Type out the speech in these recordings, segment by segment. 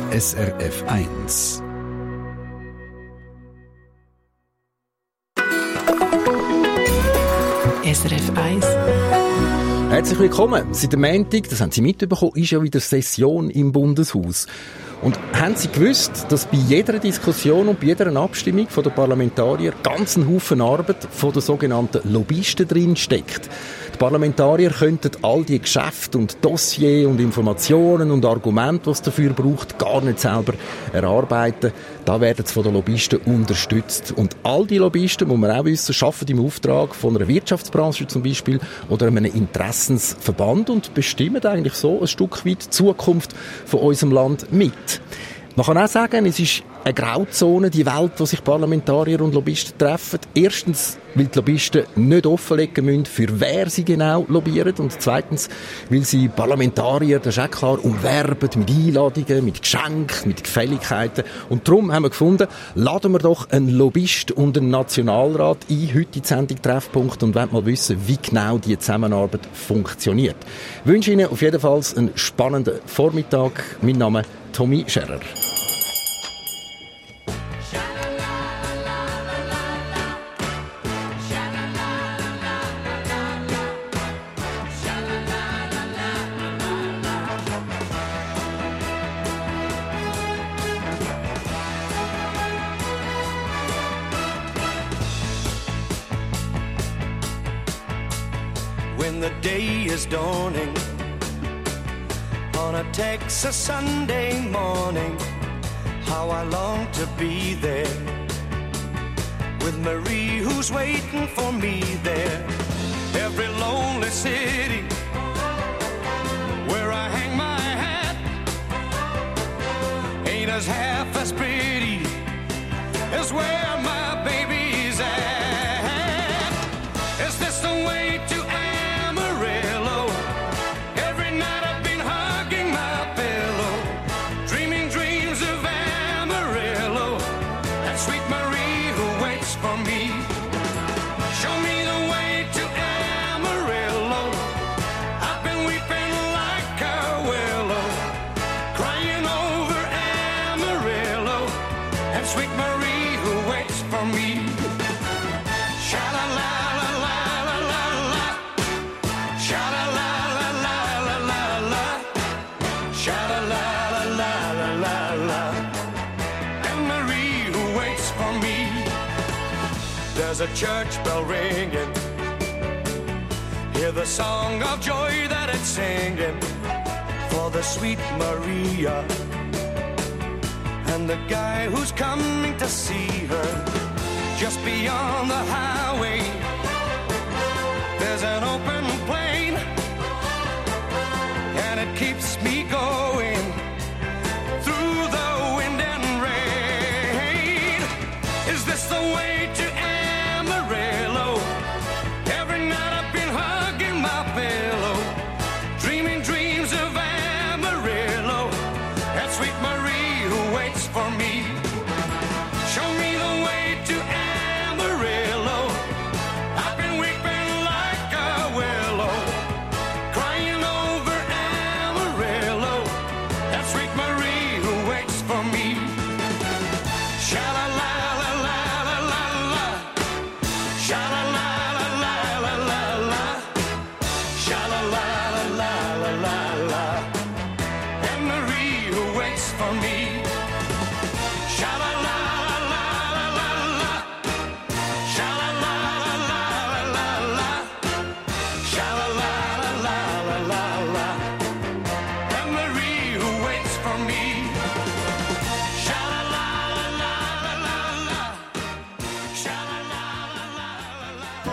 SRF 1. SRF 1. Herzlich willkommen. Seit dem Montag, das haben Sie mitbekommen, ist ja wieder Session im Bundeshaus. Und haben Sie gewusst, dass bei jeder Diskussion und bei jeder Abstimmung von den Parlamentariern ganz ein Haufen Arbeit von den sogenannten Lobbyisten drin steckt? Die Parlamentarier könnten all die Geschäfte und Dossiers und Informationen und Argumente, die es dafür braucht, gar nicht selber erarbeiten. Da werden sie von den Lobbyisten unterstützt. Und all die Lobbyisten, muss man auch wissen, arbeiten im Auftrag von einer Wirtschaftsbranche zum Beispiel oder einem Interessensverband und bestimmen eigentlich so ein Stück weit die Zukunft von unserem Land mit. Man kann auch sagen, es ist eine Grauzone, die Welt, wo sich Parlamentarier und Lobbyisten treffen. Erstens, weil die Lobbyisten nicht offenlegen müssen, für wer sie genau lobbyieren. Und zweitens, weil sie Parlamentarier, das ist auch klar, umwerben mit Einladungen, mit Geschenken, mit Gefälligkeiten. Und darum haben wir gefunden, laden wir doch einen Lobbyist und einen Nationalrat ein, heute in die Sendung Treffpunkt, und wollen mal wissen, wie genau die Zusammenarbeit funktioniert. Ich wünsche Ihnen auf jeden Fall einen spannenden Vormittag. Mein Name ist Tommy Scherer. When the day is dawning on a Texas Sunday morning, how I long to be there with Marie who's waiting for me there. Every lonely city where I hang my hat ain't as half as pretty as where my baby's at. Is this the way to Amarillo? Every night I've been hugging my pillow, dreaming dreams of Amarillo, that sweet Marie who waits for me. Show me the way to Amarillo. I've been weeping like a willow, crying over Amarillo, and sweet Marie who waits for me. Sha-la-la-la-la-la-la-la, sha-la-la-la-la-la-la, sha-la-la-la-la-la-la, and Marie who waits for me. There's a church bell ringing, hear the song of joy that it's singing for the sweet Maria and the guy who's coming to see her. Just beyond the highway, there's an open plain, and it keeps me going through the wind and rain. Is this the way to Amarillo? Every night I've been hugging my pillow, dreaming dreams of Amarillo, that sweet Marie who waits for me. Show me the way to Amarillo. I've been weeping like a willow, crying over Amarillo, that sweet Marie who waits for me. Sha-la-la-la-la-la-la, sha-la-la-la-la-la-la, sha-la-la-la-la-la-la, and Marie who waits for me. Sha-la-la-la-la-la-la, sha-la-la-la-la-la-la, sha-la-la-la-la-la-la, and Marie who waits for me. Sha-la-la-la-la-la-la, sha-la-la-la-la-la.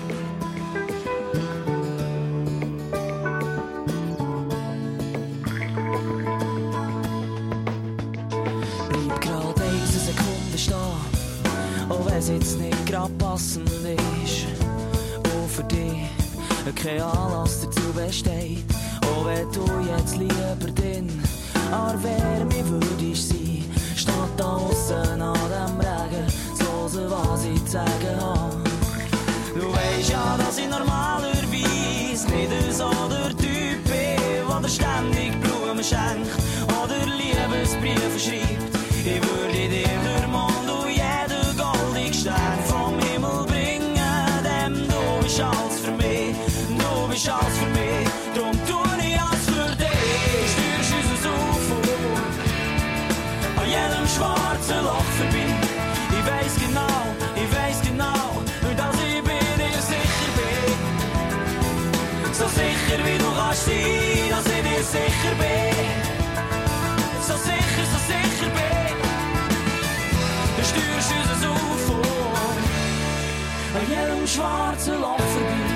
Bleib gerade eine Sekunde stehen, auch wenn es jetzt nicht gerade passend ist. Und für dich kein Anlass dazu besteht, auch wenn du jetzt lieber drin an Wärme würdest sein, statt da aussen an dem Regen zu hören, was ich zu sagen habe. Du weisst ja, dass ich normalerweise nicht so der Typ bin, der ständig Blumen schenkt oder lieber Liebesbriefe schreibt. Ich würde dir den Mond und jeden goldigen Stern vom Himmel bringen, denn du bist alles für mich, du bist alles für mich, drum tue ich alles für dich. Steuerst unser UFO an jedem schwarzen Loch vorbei. Ich weiss genau, dass ich bei dir sicher bin. So sicher wie du kannst sein, dass ich dir sicher bin. So sicher bin. Du steuerst unser UFO an jedem schwarzen Loch vorbei.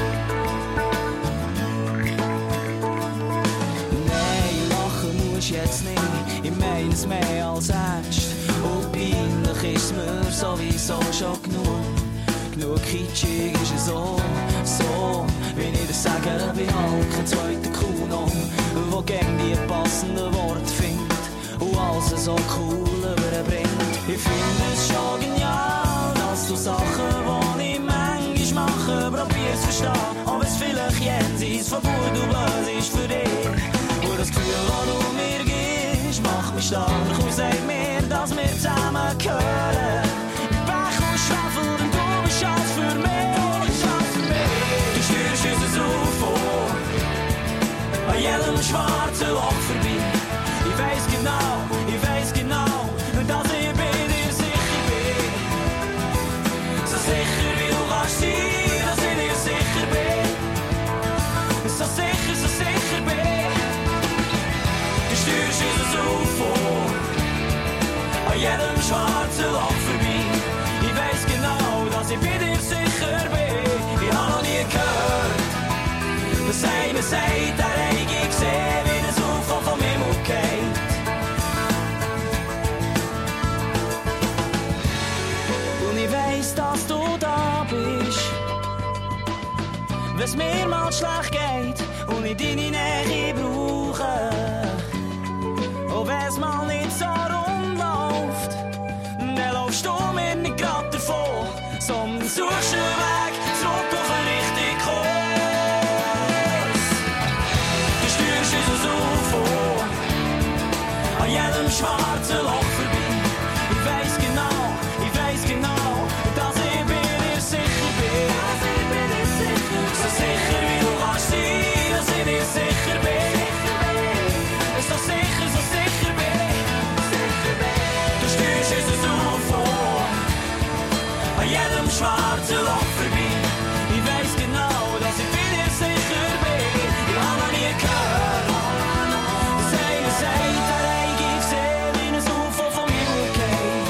Nein, lachen musst jetzt nicht, ich meine es mehr als ernst. Und peinlich ist mir sowieso schon genug. Genug kitschig ist es so, wie ich das sage, bei Hulk, ein zweiter Kuno, wo gern die passenden Worte findet und alles so cool überbringt. Ich finde es schon genial, dass du Sachen, die ich manchmal mache, probierst zu verstehen, ob es vielleicht jenseits von gut und böse ist für dich. Und das Gefühl, das du mir gibst, macht mich stark und sagt mir, dass wir zusammen gehören. Pech und Schwefel, denn du bist alles für mich. Du steuerst unser UFO an jedem schwarzen Loch vorbei. Ich weiss genau, dass ich bei dir sicher bin. So sicher wie du kannst sein, dass ich dir sicher bin. So sicher bin. Du steuerst unser UFO an jedem schwarzen Loch vorbei. Ich weiss genau, dass ich bei dir sicher bin. Ich hab noch nie gehört, dass einer sagt, er hätte gesehen, wie das UFO vom Himmel geht. Und ich weiss, dass du da bist, wenn's mir mal schlecht geht und ich deine Nähe brauche. Und wenn's mal nicht so rund läuft, dann laufst du mir nicht grad davon, sondern suchst einen Weg zurück auf den richtigen Kurs. Du steuerst unser UFO an jedem schwarzen Loch vorbei. Ich weiss genau, dass ich bei dir sicher bin. So sicher wie du kannst sein, dass ich dir sicher bin. So sicher bin. Du steuerst unser UFO an jedem schwarzen Loch vorbei. Ich weiss genau, dass ich bei dir sicher bin. Ich hab noch nie gehört, dass einer sagt, er hätte gesehen, wie ein UFO vom Himmel geht.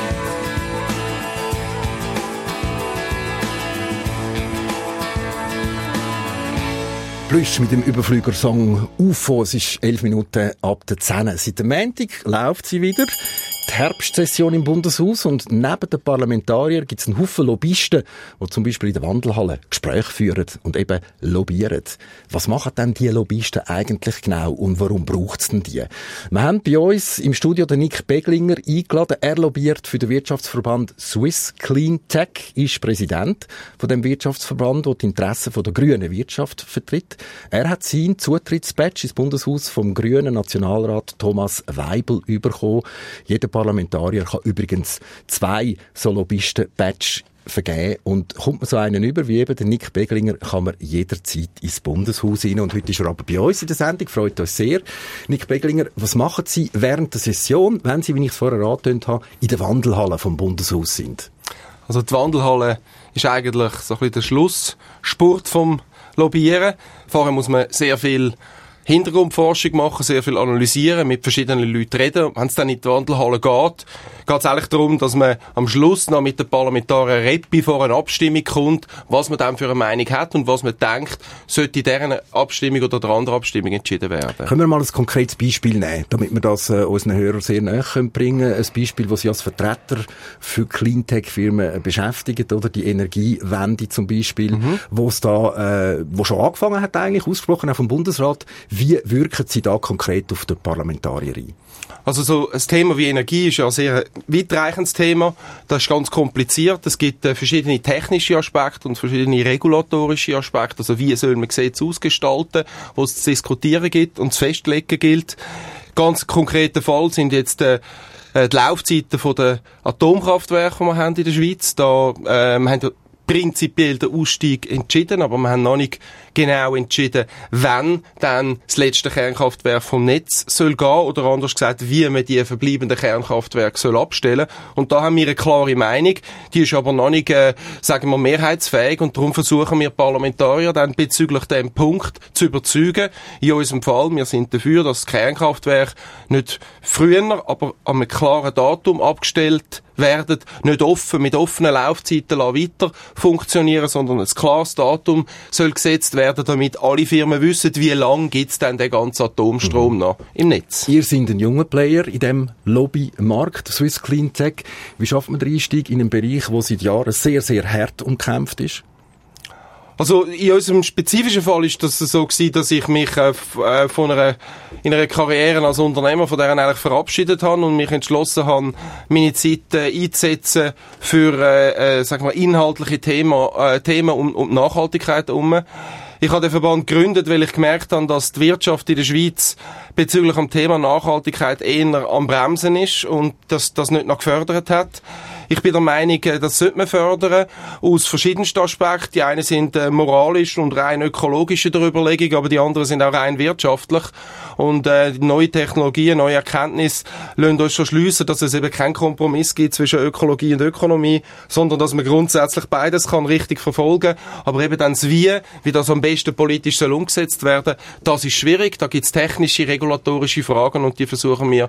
Plüsch mit dem Überflügersong UFO. Es ist 11 Minuten ab der 10. Seit dem Montag läuft sie wieder. Die Herbstsession im Bundeshaus und neben den Parlamentariern gibt es einen Haufen Lobbyisten, die zum Beispiel in der Wandelhalle Gespräche führen und eben lobbyieren. Was machen denn die Lobbyisten eigentlich genau und warum braucht es denn die? Wir haben bei uns im Studio den Nick Beglinger eingeladen. Er lobbyiert für den Wirtschaftsverband Swiss Clean Tech, ist Präsident von dem Wirtschaftsverband, der die Interessen der grünen Wirtschaft vertritt. Er hat seinen Zutrittsbadge ins Bundeshaus vom grünen Nationalrat Thomas Weibel bekommen. Jeder Parlamentarier kann übrigens 2 so Lobbyisten-Badge vergeben. Und kommt man so einen über, wie eben der Nick Beglinger, kann man jederzeit ins Bundeshaus rein. Und heute ist er aber bei uns in der Sendung. Freut uns sehr. Nick Beglinger, was machen Sie während der Session, wenn Sie, wie ich es vorher angetönt habe, in der Wandelhalle vom Bundeshaus sind? Also die Wandelhalle ist eigentlich so ein bisschen der Schlussspurt vom Lobbyieren. Vorher muss man sehr viel Hintergrundforschung machen, sehr viel analysieren, mit verschiedenen Leuten reden. Wenn es dann in die Wandelhalle geht es eigentlich darum, dass man am Schluss noch mit den Parlamentariern redet, bevor eine Abstimmung kommt, was man dann für eine Meinung hat und was man denkt, sollte in dieser Abstimmung oder der anderen Abstimmung entschieden werden. Können wir mal ein konkretes Beispiel nehmen, damit wir das unseren Hörern sehr nahe bringen können? Ein Beispiel, das Sie als Vertreter für Cleantech-Firmen beschäftigt, oder die Energiewende zum Beispiel, wo es da, wo schon angefangen hat eigentlich, ausgesprochen auch vom Bundesrat. Wie wirken Sie da konkret auf die Parlamentarier ein? Also so ein Thema wie Energie ist ja ein sehr weitreichendes Thema. Das ist ganz kompliziert. Es gibt verschiedene technische Aspekte und verschiedene regulatorische Aspekte. Also wie soll man Gesetze ausgestalten, wo es zu diskutieren gibt und zu festlegen gilt. Ganz konkreter Fall sind jetzt die Laufzeiten der Atomkraftwerke, die wir haben in der Schweiz. Da haben wir prinzipiell den Ausstieg entschieden, aber wir haben noch nicht genau entschieden, wann dann das letzte Kernkraftwerk vom Netz soll gehen, oder anders gesagt, wie man die verbleibenden Kernkraftwerke soll abstellen. Und da haben wir eine klare Meinung, die ist aber noch nicht, sagen wir, mehrheitsfähig, und darum versuchen wir Parlamentarier dann bezüglich dem Punkt zu überzeugen. In unserem Fall, wir sind dafür, dass das Kernkraftwerk nicht früher, aber an einem klaren Datum abgestellt werden, nicht offen, mit offenen Laufzeiten weiter funktionieren, sondern ein klares Datum soll gesetzt werden, damit alle Firmen wissen, wie lange gibt's denn den ganzen Atomstrom noch im Netz. Ihr seid ein junger Player in diesem Lobbymarkt, Swiss Clean Tech. Wie schafft man den Einstieg in einen Bereich, der seit Jahren sehr, sehr hart umkämpft ist? Also in unserem spezifischen Fall ist das so gewesen, dass ich mich in einer Karriere als Unternehmer von deren eigentlich verabschiedet habe und mich entschlossen habe, meine Zeit einzusetzen für sagen wir, inhaltliche Themen um Nachhaltigkeit herum. Ich habe den Verband gegründet, weil ich gemerkt habe, dass die Wirtschaft in der Schweiz bezüglich dem Thema Nachhaltigkeit eher am Bremsen ist und dass das nicht noch gefördert hat. Ich bin der Meinung, das sollte man fördern, aus verschiedensten Aspekten. Die einen sind moralisch und rein ökologische der Überlegung, aber die anderen sind auch rein wirtschaftlich. Und neue Technologien, neue Erkenntnisse lassen uns schon schliessen, dass es eben keinen Kompromiss gibt zwischen Ökologie und Ökonomie, sondern dass man grundsätzlich beides kann richtig verfolgen. Aber eben dann das Wie das am besten politisch soll umgesetzt werden, das ist schwierig. Da gibt es technische, regulatorische Fragen und die versuchen wir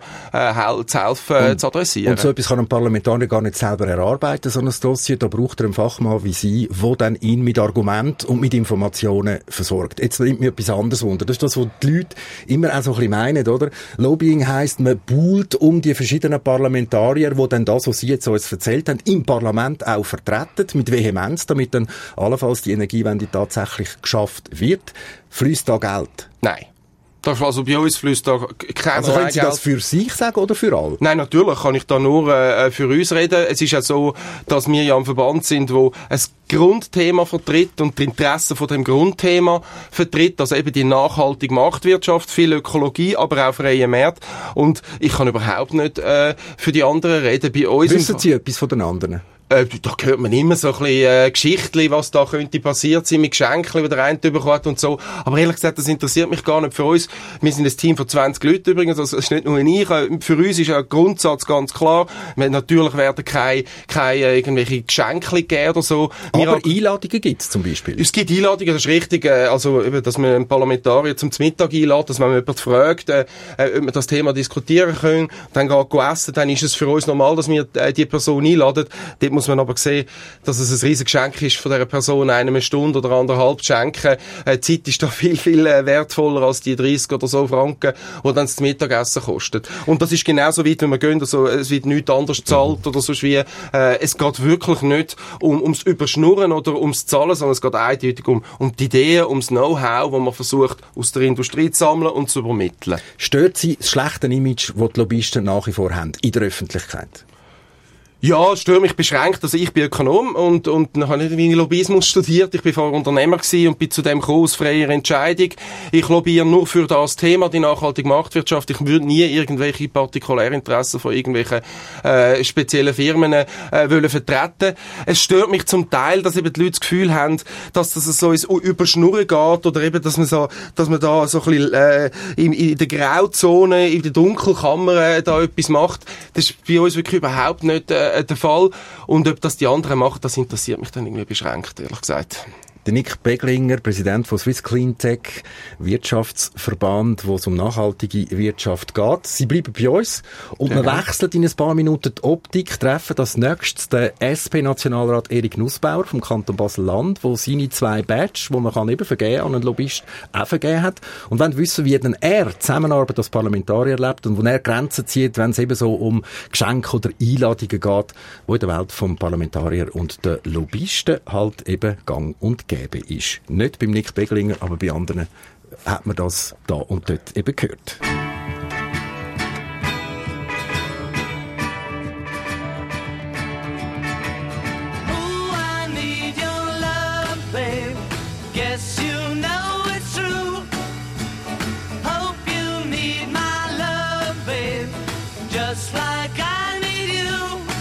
zu helfen, zu adressieren. Und so etwas kann ein Parlamentarier gar nicht selber erarbeiten, so ein Dossier. Da braucht er einen Fachmann wie Sie, der dann ihn mit Argumenten und mit Informationen versorgt. Jetzt nimmt mir etwas anderes wunder. Das ist das, was die Leute immer auch so ein bisschen meinen, oder? Lobbying heisst, man buhlt um die verschiedenen Parlamentarier, die dann das, was Sie jetzt uns erzählt haben, im Parlament auch vertreten, mit Vehemenz, damit dann allenfalls die Energiewende tatsächlich geschafft wird. Fließt da Geld? Nein. Also bei uns fließt da kein Also können Sie das für sich sagen oder für alle? Nein, natürlich kann ich da nur für uns reden. Es ist ja so, dass wir ja ein Verband sind, wo ein Grundthema vertritt und die Interessen von dem Grundthema vertritt, also eben die nachhaltige Marktwirtschaft, viel Ökologie, aber auch freie Märkte. Und ich kann überhaupt nicht für die anderen reden. Bei uns Wissen Sie etwas von den anderen? Da hört man immer so ein bisschen Geschichtli, was da könnte passiert sein mit Geschenken, die der eine bekommen hat und so. Aber ehrlich gesagt, das interessiert mich gar nicht für uns. Wir sind ein Team von 20 Leuten übrigens, also es ist nicht nur ich. Für uns ist ein Grundsatz ganz klar. Natürlich werden keine irgendwelche Geschenke geben oder so. Aber Einladungen gibt es zum Beispiel? Es gibt Einladungen, das ist richtig. Also, dass man einen Parlamentarier zum Mittag einlädt, dass man jemanden fragt, ob wir das Thema diskutieren können, dann geht essen, dann ist es für uns normal, dass wir die Person einladen. Dort muss man aber sehen, dass es ein riesiges Geschenk ist, von dieser Person eine Stunde oder anderthalb zu schenken. Die Zeit ist da viel, viel wertvoller als die 30 oder so Franken, die dann das Mittagessen kostet. Und das ist genauso weit, wenn wir gehen, also es wird nichts anderes gezahlt oder so wie, es geht wirklich nicht ums Überschnurren oder ums Zahlen, sondern es geht eindeutig um die Ideen, ums Know-how, das man versucht, aus der Industrie zu sammeln und zu übermitteln. Stört Sie das schlechte Image, das die Lobbyisten nach wie vor haben, in der Öffentlichkeit? Ja, es stört mich beschränkt. Also ich bin Ökonom und dann habe ich Lobbyismus studiert. Ich bin vorher Unternehmer gewesen und bin zu dem gekommen aus freier Entscheidung. Ich lobbyiere nur für das Thema, die nachhaltige Marktwirtschaft. Ich würde nie irgendwelche Partikularinteressen von irgendwelchen speziellen Firmen wollen vertreten. Es stört mich zum Teil, dass eben die Leute das Gefühl haben, dass das so ins Überschnurren geht oder eben, dass man da so ein bisschen in der Grauzone, in der Dunkelkammer da etwas macht. Das ist bei uns wirklich überhaupt nicht der Fall. Und ob das die anderen machen, das interessiert mich dann irgendwie beschränkt, ehrlich gesagt. Der Nick Beglinger, Präsident von Swiss Clean Tech, Wirtschaftsverband, wo es um nachhaltige Wirtschaft geht. Sie bleiben bei uns und wir wechseln in ein paar Minuten die Optik, treffen das nächstes den SP-Nationalrat Erik Nussbauer vom Kanton Basel-Land, wo seine 2 Badges, die man kann eben vergeben an einen Lobbyist, auch vergeben hat. Und wollen wissen, wie denn er Zusammenarbeit als Parlamentarier erlebt und wo er Grenzen zieht, wenn es eben so um Geschenke oder Einladungen geht, wo in der Welt vom Parlamentarier und der Lobbyisten halt eben gang und gäbe ist. Nicht beim Nick Beglinger, aber bei anderen hat man das da und dort eben gehört. You know it's true. Hope you need my love. just like I need you.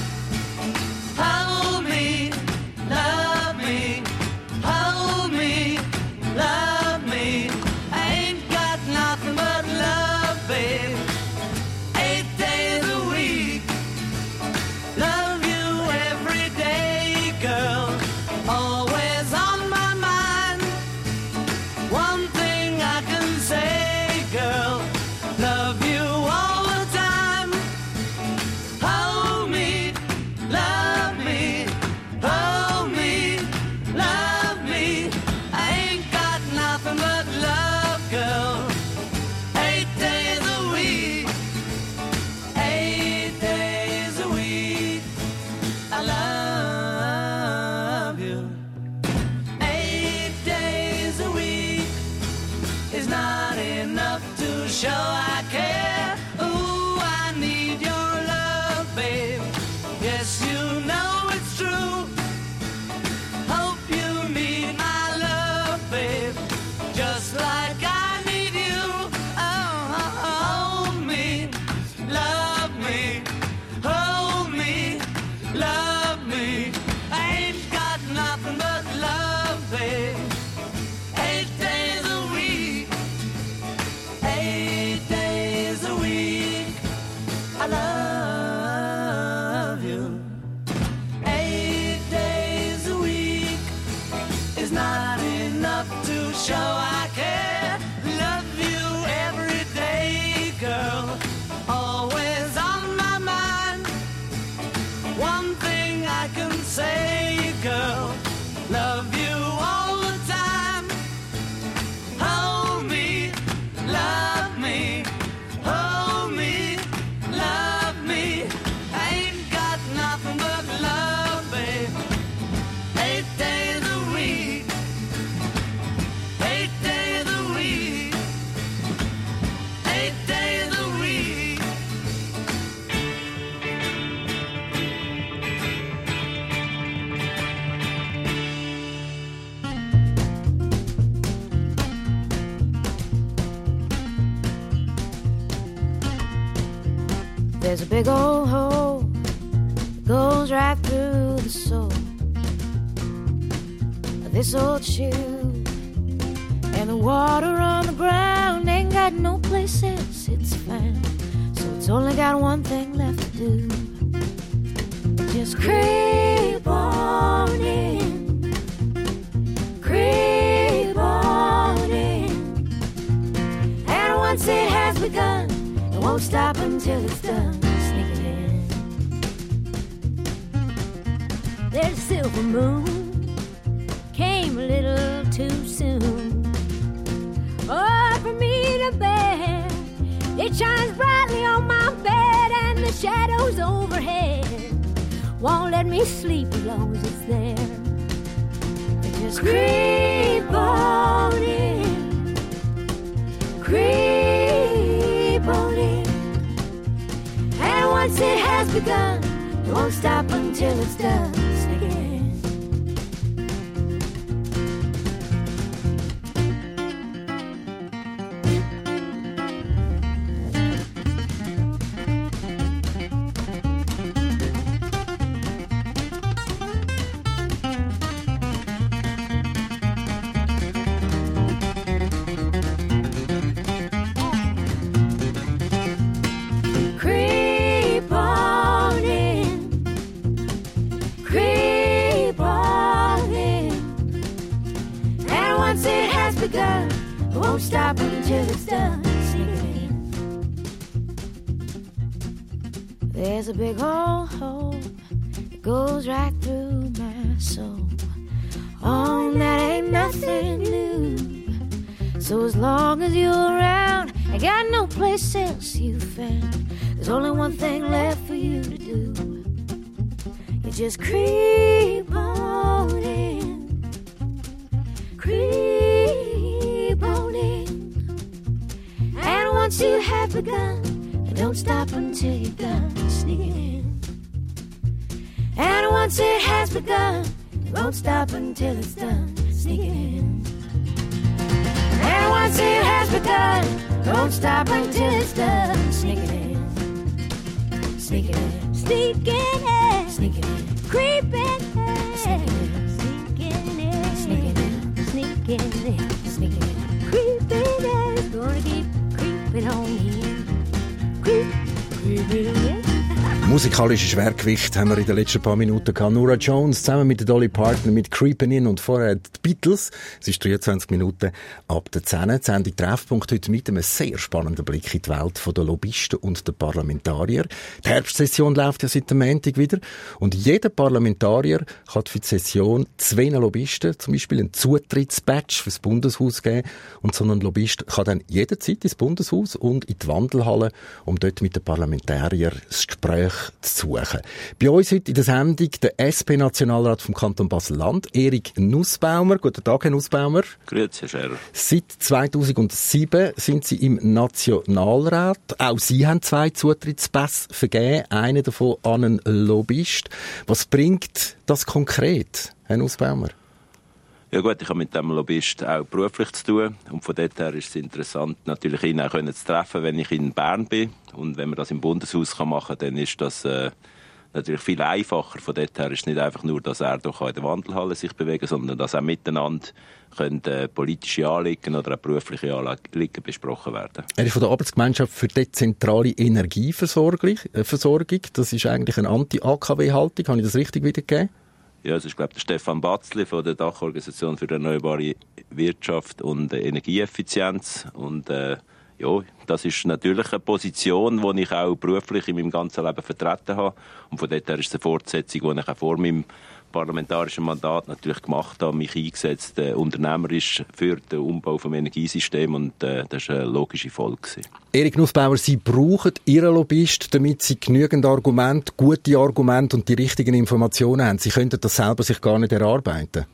Hold me, love me, hold me, love me. I ain't got nothing but love, babe. 8 days a week, love you every day, girl. Always on my mind. One thing I can say, girl, love you all the time. Hold me, love me, hold me, love me. I ain't got nothing but love, girl. 8 days a week, 8 days a week, I love you. 8 days a week is not enough to show I care. Ooh, I need your love, babe. Yes, you know it's true. Hope you need my love, babe. Just like I need you. Oh, hold me, love me, hold me, love me. I ain't got nothing but love, babe. 8 days a week, 8 days a week, I love you. 8 days a week is not enough to show I care. Love you every day, girl. Always on my mind. One thing I can say, girl, love you all the time. Hold me, love me, hold me, love me. I ain't got nothing but love, babe. 8 days a week, 8 days a week, 8 days a week. There's a big old hole that goes right through the sole of this old shoe, and the water on the ground ain't got no place else it's found. So it's only got one thing left to do. Just creep on in, creep on in, and once it has begun, it won't stop until it's done. Sneaking in. There's a silver moon, came a little too soon. Oh, for me to bear, it shines brightly on my bed, and the shadows overhead won't let me sleep as long as it's there. Just creep on in, creep on in, and once it has begun, it won't stop until it's done. Sneak it in. Creep on in, creep on in, and once it has begun, it won't stop until it's done. Sneak it in. There's a big old hole that goes right through my soul. Oh, that ain't nothing new. So as long as you're around, I got no place else you found. There's only one thing left for you to do. You just creep on in, creep on in, and once you have begun, you don't stop until you're done. Sneak it in. And once it has begun, you won't stop until it's done. Sneak it in. And once it has begun, don't stop until it's done. Sneak it in. sneaking in, sneaking in, sneaking in, creeping in, sneaking in, sneaking in, sneaking in, sneaking in, creeping in, gonna keep creeping on in, creeping in. Musikalisches Schwergewicht haben wir in den letzten paar Minuten gehabt. Norah Jones zusammen mit Dolly Parton mit Creepin' In und vorher die Beatles. Es ist 23 Minuten ab der 10. Die Sendung Treffpunkt heute mit einem sehr spannenden Blick in die Welt der Lobbyisten und der Parlamentarier. Die Herbstsession läuft ja seit dem Montag wieder und jeder Parlamentarier kann für die Session 2 Lobbyisten zum Beispiel einen Zutrittsbadge fürs Bundeshaus geben und so ein Lobbyist kann dann jederzeit ins Bundeshaus und in die Wandelhalle, um dort mit den Parlamentariern das Gespräch zu suchen. Bei uns heute in der Sendung der SP-Nationalrat vom Kanton Basel-Land, Erik Nussbaumer. Guten Tag, Herr Nussbaumer. Grüezi, Herr Scherer. Seit 2007 sind Sie im Nationalrat. Auch Sie haben 2 Zutrittspässe vergeben, einen davon an einen Lobbyist. Was bringt das konkret, Herr Nussbaumer? Ja gut, ich habe mit dem Lobbyist auch beruflich zu tun und von dort her ist es interessant, natürlich ihn auch zu treffen, wenn ich in Bern bin. Und wenn man das im Bundeshaus machen kann, dann ist das natürlich viel einfacher. Von dort her ist es nicht einfach nur, dass er doch in der Wandelhalle sich bewegen, sondern dass auch miteinander können, politische Anliegen oder auch berufliche Anliegen besprochen werden. Er ist von der Arbeitsgemeinschaft für dezentrale Energieversorgung. Das ist eigentlich eine Anti-AKW-Haltung. Habe ich das richtig wiedergegeben? Ja, es ist, glaube ich, der Stefan Batzli von der Dachorganisation für erneuerbare Wirtschaft und Energieeffizienz. Und ja, das ist natürlich eine Position, die ich auch beruflich in meinem ganzen Leben vertreten habe. Und von dort her ist es eine Fortsetzung, die ich auch vor meinem parlamentarischen Mandat natürlich gemacht habe, mich eingesetzt, unternehmerisch für den Umbau des Energiesystems und das war eine logische Folge. Erik Nussbaumer, Sie brauchen Ihren Lobbyist, damit Sie genügend Argumente, gute Argumente und die richtigen Informationen haben. Sie könnten das selber sich gar nicht erarbeiten.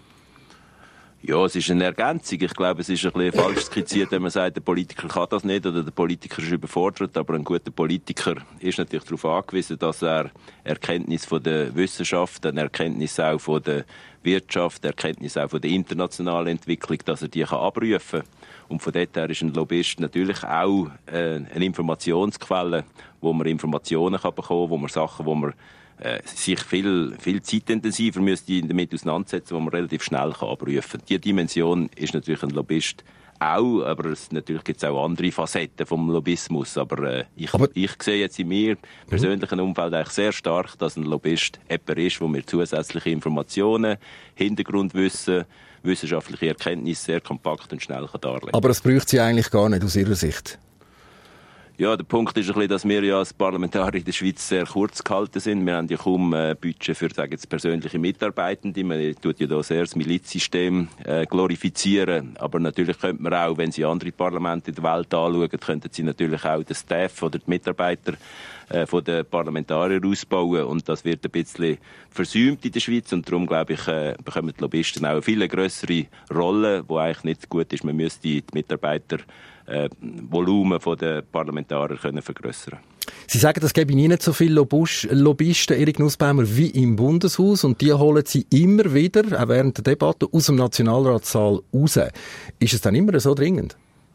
Ja, es ist eine Ergänzung. Ich glaube, es ist ein bisschen falsch skizziert, wenn man sagt, der Politiker kann das nicht oder der Politiker ist überfordert. Aber ein guter Politiker ist natürlich darauf angewiesen, dass er Erkenntnis von der Wissenschaft, eine Erkenntnis auch von der Wirtschaft, Erkenntnis auch von der internationalen Entwicklung, dass er die abrufen kann. Und von dort her ist ein Lobbyist natürlich auch eine Informationsquelle, wo man Informationen bekommen kann, wo man Sachen, wo man sich viel zeitintensiver müsste damit auseinandersetzen, wo man relativ schnell abrufen kann. Diese Dimension ist natürlich ein Lobbyist auch, aber natürlich gibt es auch andere Facetten vom Lobbyismus. Aber ich sehe jetzt in mir persönlichen Umfeld eigentlich sehr stark, dass ein Lobbyist jemand ist, wo mir zusätzliche Informationen, Hintergrundwissen, wissenschaftliche Erkenntnisse sehr kompakt und schnell darlegen kann. Aber das braucht Sie eigentlich gar nicht aus Ihrer Sicht? Ja, der Punkt ist ein bisschen, dass wir ja als Parlamentarier in der Schweiz sehr kurz gehalten sind. Wir haben ja kaum Budget für, sagen jetzt, persönliche Mitarbeitende. Man tut ja da sehr das Milizsystem glorifizieren. Aber natürlich könnte man auch, wenn Sie andere Parlamente in der Welt anschauen, könnten Sie natürlich auch den Staff oder die Mitarbeiter von den Parlamentariern ausbauen. Und das wird ein bisschen versäumt in der Schweiz. Und darum, glaube ich, bekommen die Lobbyisten auch eine viel grössere Rolle, die eigentlich nicht gut ist. Man müsste die Mitarbeiter Volumen der Parlamentarier können vergrössern. Sie sagen, es gäbe nicht so viele Lobbyisten, Erik Nussbaumer, wie im Bundeshaus. Und die holen Sie immer wieder, auch während der Debatte, aus dem Nationalratssaal raus. Ist es dann immer so dringend?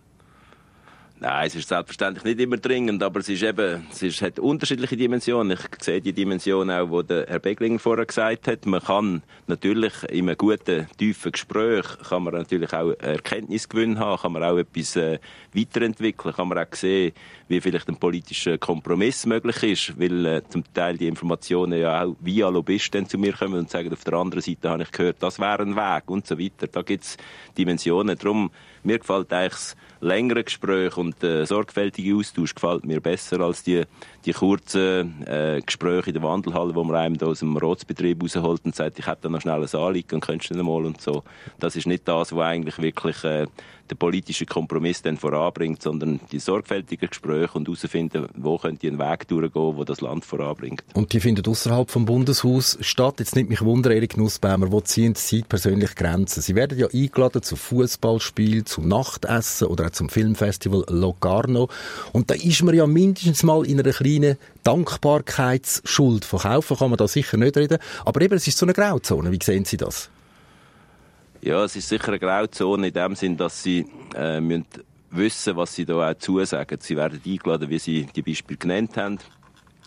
Nein, es ist selbstverständlich nicht immer dringend, aber es hat unterschiedliche Dimensionen. Ich sehe die Dimension auch, die der Herr Beglinger vorher gesagt hat. Man kann natürlich in einem guten, tiefen Gespräch kann man natürlich auch Erkenntnisgewinn haben, kann man auch etwas weiterentwickeln, kann man auch sehen, wie vielleicht ein politischer Kompromiss möglich ist, weil zum Teil die Informationen ja auch via Lobbyisten zu mir kommen und sagen, auf der anderen Seite habe ich gehört, das wäre ein Weg und so weiter. Da gibt es Dimensionen. Darum, mir gefällt eigentlich das längere Gespräch und der sorgfältige Austausch gefällt mir besser als die kurzen Gespräche in der Wandelhalle, wo man einem da aus dem Ratsbetrieb rausholt und sagt, ich hätte da noch schnell ein Anliegen und könntest du nicht mal und so. Das ist nicht das, was eigentlich wirklich den politischen Kompromiss dann voranbringt, sondern die sorgfältigen Gespräche und herausfinden, wo könnte ein Weg durchgehen, der das Land voranbringt. Und die finden außerhalb vom Bundeshaus statt. Jetzt nimmt mich Wunder, Erik Nussbaumer, wo ziehen Sie persönlich Grenzen? Sie werden ja eingeladen zu Fußballspielen, zum Nachtessen oder auch zum Filmfestival Locarno. Und da ist man ja mindestens mal in einer kleinen Dankbarkeitsschuld. Verkaufen kann man da sicher nicht reden. Aber eben, es ist so eine Grauzone. Wie sehen Sie das? Ja, es ist sicher eine Grauzone in dem Sinn, dass Sie müssen wissen, was Sie da auch zusagen. Sie werden eingeladen, wie Sie die Beispiele genannt haben.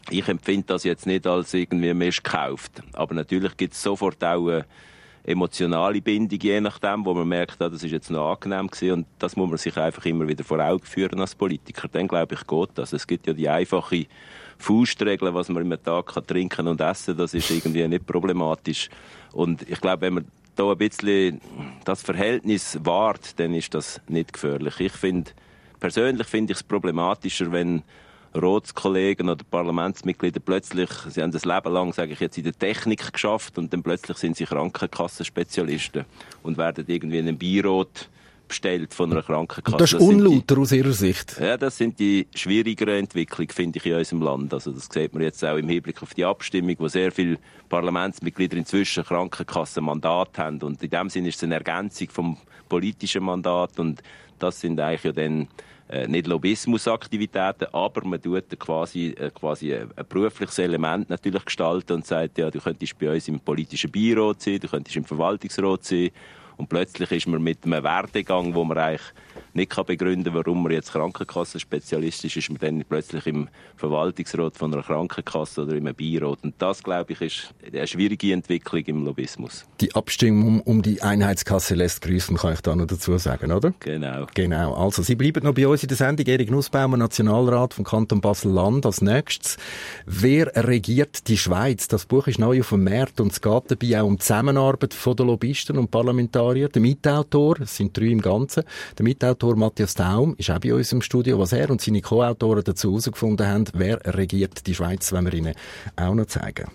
Ich empfinde das jetzt nicht als irgendwie Mist gekauft. Aber natürlich gibt es sofort auch eine emotionale Bindung, je nachdem, wo man merkt, das ist jetzt noch angenehm gewesen. Und das muss man sich einfach immer wieder vor Augen führen als Politiker. Dann, glaube ich, geht das. Es gibt ja die einfache Faustregel, was man im Tag kann trinken und essen, das ist irgendwie nicht problematisch. Und ich glaube, wenn man da ein bisschen das Verhältnis wahrt, dann ist das nicht gefährlich. Persönlich finde ich es problematischer, wenn Ratskollegen oder Parlamentsmitglieder plötzlich, sie haben das Leben lang, sage ich jetzt, in der Technik geschafft und dann plötzlich sind sie Krankenkassenspezialisten und werden irgendwie in einem Beirat bestellt von einer Krankenkasse. Das ist unlauter aus Ihrer Sicht? Ja, das sind die schwierigeren Entwicklungen, finde ich, in unserem Land. Also das sieht man jetzt auch im Hinblick auf die Abstimmung, wo sehr viele Parlamentsmitglieder inzwischen Krankenkassenmandat haben. Und in dem Sinne ist es eine Ergänzung vom politischen Mandat und das sind eigentlich ja dann nicht Lobbyismusaktivitäten, aber man tut quasi ein berufliches Element natürlich gestalten und sagt, ja, du könntest bei uns im politischen Beirat sein, du könntest im Verwaltungsrat sein. Und plötzlich ist man mit einem Werdegang, wo man eigentlich nicht begründen kann, warum man jetzt Krankenkassenspezialist ist man dann plötzlich im Verwaltungsrat von einer Krankenkasse oder im Beirat. Und das, glaube ich, ist eine schwierige Entwicklung im Lobbyismus. Die Abstimmung um die Einheitskasse lässt grüßen, kann ich da noch dazu sagen, oder? Genau. Also, Sie bleiben noch bei uns in der Sendung. Erik Nussbaumer, Nationalrat vom Kanton Basel-Land. Als nächstes, wer regiert die Schweiz? Das Buch ist neu auf dem Markt und es geht dabei auch um die Zusammenarbeit von den Lobbyisten und Parlamentariern. Der Mitautor, es sind 3 im Ganzen, der Mitautor Matthias Daum ist auch bei uns im Studio. Was er und seine Co-Autoren dazu herausgefunden haben, wer regiert die Schweiz, wollen wir Ihnen auch noch zeigen.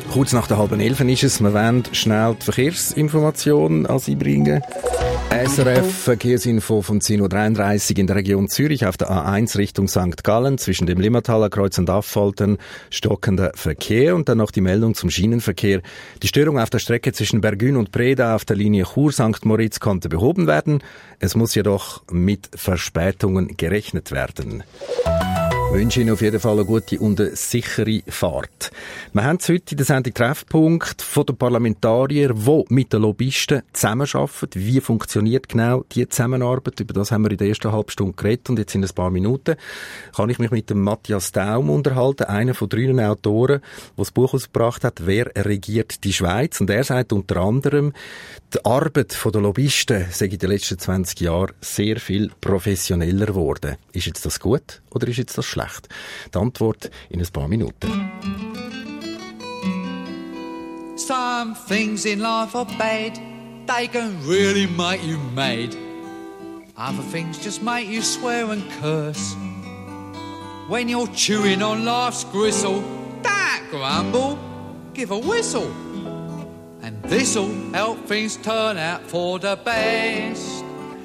Kurz nach der 10:30 ist es. Wir wollen schnell die Verkehrsinformation an Sie bringen. SRF Verkehrsinfo von 10:33 Uhr in der Region Zürich auf der A1 Richtung St. Gallen zwischen dem Limmathaler Kreuz und Affalten stockender Verkehr und dann noch die Meldung zum Schienenverkehr. Die Störung auf der Strecke zwischen Bergün und Breda auf der Linie Chur-St. Moritz konnte behoben werden. Es muss jedoch mit Verspätungen gerechnet werden. Ich wünsche Ihnen auf jeden Fall eine gute und eine sichere Fahrt. Wir haben heute in der Sendung Treffpunkt von den Parlamentariern, die mit den Lobbyisten zusammenarbeiten. Wie funktioniert genau die Zusammenarbeit? Über das haben wir in der ersten halben Stunde geredet und jetzt in ein paar Minuten kann ich mich mit dem Matthias Daum unterhalten, einer von 3 Autoren, der das Buch ausgebracht hat, «Wer regiert die Schweiz?» Und er sagt unter anderem, die Arbeit der Lobbyisten sei in den letzten 20 Jahren sehr viel professioneller geworden. Ist jetzt das gut oder ist jetzt das schlecht? Die Antwort in ein paar Minuten. Some things in life are bad, they can really make you mad. Other things just make you swear and curse. When you're chewing on life's gristle, don't grumble, give a whistle. And this'll help things turn out for the best.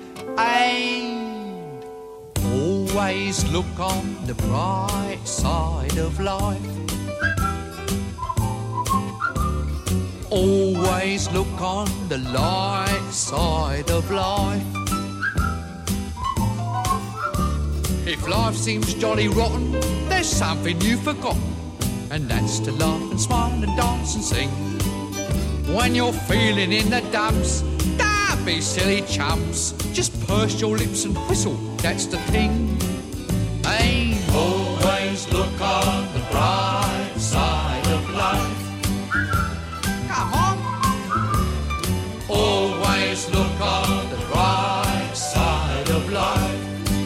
And always look on the bright side of life. Always look on the light side of life. If life seems jolly rotten, there's something you've forgotten, and that's to laugh and smile and dance and sing. When you're feeling in the dumps, don't be silly chumps. Just purse your lips and whistle, that's the thing. Hey, always look on the bright side of life. Come on. Always look on the bright side of life.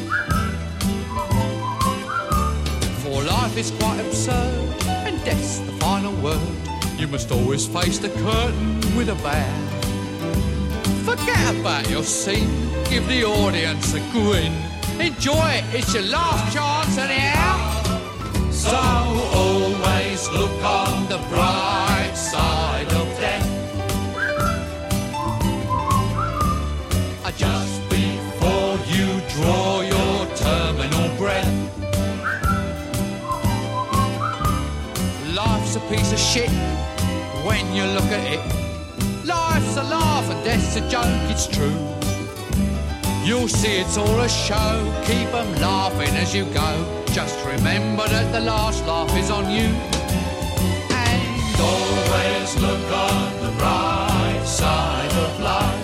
For life is quite absurd, and death's the final word. You must always face the curtain with a bow. Forget about your scene, give the audience a grin. Enjoy it, it's your last chance anyhow. So always look on the bright side of death. Just before you draw your terminal breath. Life's a piece of shit when you look at it. Life's a laugh and death's a joke, it's true. You'll see it's all a show, keep 'em laughing as you go. Just remember that the last laugh is on you. And always look on the bright side of life.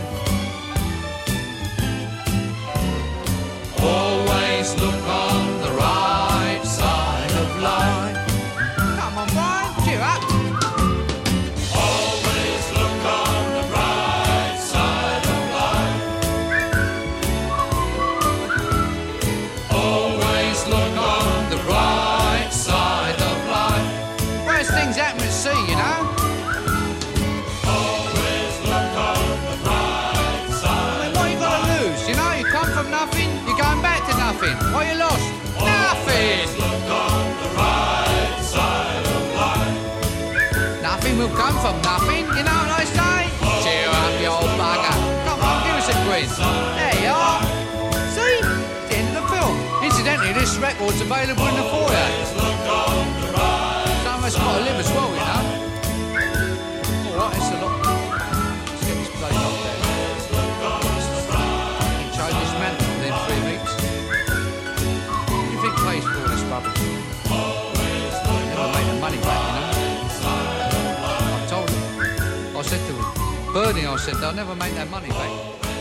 Always look on the right side of life. Come on, Brian, cheer up. Always look on the right side of life. Always look on the right side of life. Worst things happen at sea, you know. Always look on the right side. I mean, what you got to lose? You know, you come from nothing, you're going back to nothing. What you lost? Nothing. Look on the right side of life. Nothing will come from nothing, you know what I say? Cheer up, you old bugger. Come on, give us a quiz. There you are. See? It's the end of the film. Incidentally, this record's available in the foyer. Some of us got to live as well, you know. Alright, it's a lot. Let's get this place up there. You can change this man within 3 weeks. What do you think pays for all this rubbish? Never make the money back, you know. I told him. I said to him, Bernie, I said, they'll never make that money back.